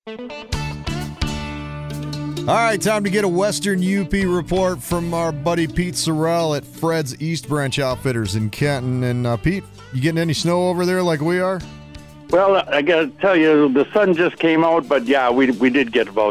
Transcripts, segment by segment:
All right, time to get a Western UP report from our buddy Pete Sorrell at Fred's East Branch Outfitters in Kenton. And Pete, you getting any snow over there like we are? Well, I got to tell you, the sun just came out, but yeah, we did get about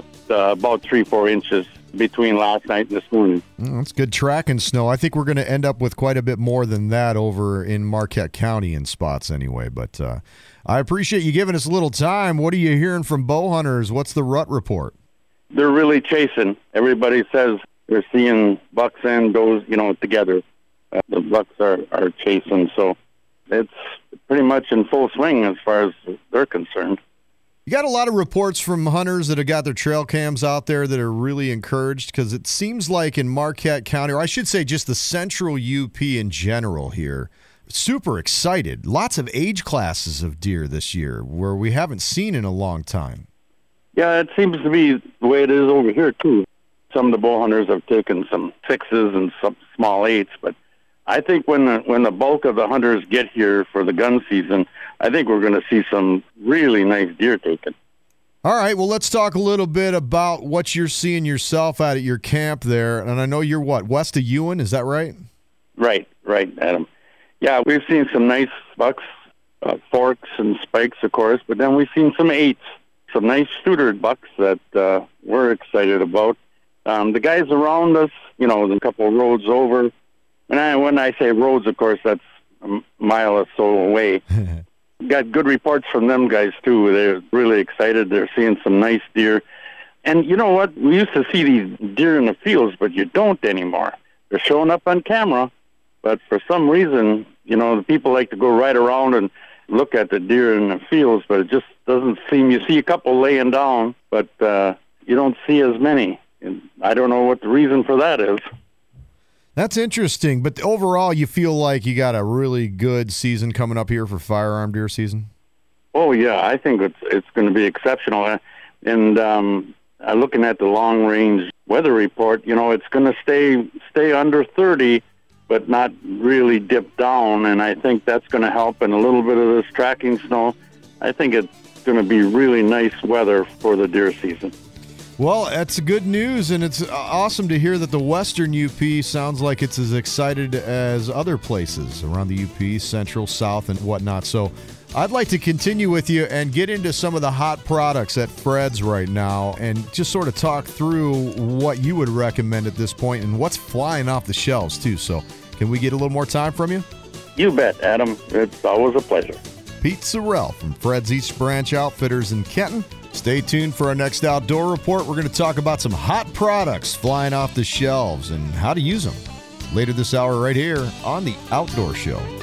3-4 inches between last night and this morning. That's good tracking snow. I think we're going to end up with quite a bit more than that over in Marquette County in spots anyway. But I appreciate you giving us a little time. What are you hearing from bow hunters? What's the rut report? They're really chasing. Everybody says they're seeing bucks and does, together. The bucks are chasing, so it's pretty much in full swing as far as they're concerned. You got a lot of reports from hunters that have got their trail cams out there that are really encouraged, because it seems like in Marquette County, or I should say just the central UP in general here, super excited. Lots of age classes of deer this year where we haven't seen in a long time. Yeah, it seems to be the way it is over here, too. Some of the bow hunters have taken some 6s and some small 8s, but I think when the bulk of the hunters get here for the gun season, I think we're going to see some really nice deer taken. All right, well, let's talk a little bit about what you're seeing yourself out at your camp there. And I know you're west of Ewan, is that right? Right, Adam. Yeah, we've seen some nice bucks, forks and spikes, of course, but then we've seen some 8s. Some nice shooter bucks that we're excited about. The guys around us, a couple of roads over. And when I say roads, of course, that's a mile or so away. Got good reports from them guys, too. They're really excited. They're seeing some nice deer. And you know what? We used to see these deer in the fields, but you don't anymore. They're showing up on camera. But for some reason, the people like to go right around and look at the deer in the fields, but it just doesn't seem. You see a couple laying down, but you don't see as many. And I don't know what the reason for that is. That's interesting, but overall, you feel like you got a really good season coming up here for firearm deer season? Oh, yeah, I think it's going to be exceptional. And looking at the long-range weather report, it's going to stay under 30, but not really dip down, and I think that's going to help. And a little bit of this tracking snow, I think it's going to be really nice weather for the deer season. Well, that's good news, and it's awesome to hear that the Western UP sounds like it's as excited as other places around the UP, Central, South, and whatnot. So I'd like to continue with you and get into some of the hot products at Fred's right now and just sort of talk through what you would recommend at this point and what's flying off the shelves, too. So can we get a little more time from you? You bet, Adam. It's always a pleasure. Pete Sorrell from Fred's East Branch Outfitters in Kenton. Stay tuned for our next outdoor report. We're going to talk about some hot products flying off the shelves and how to use them later this hour right here on The Outdoor Show.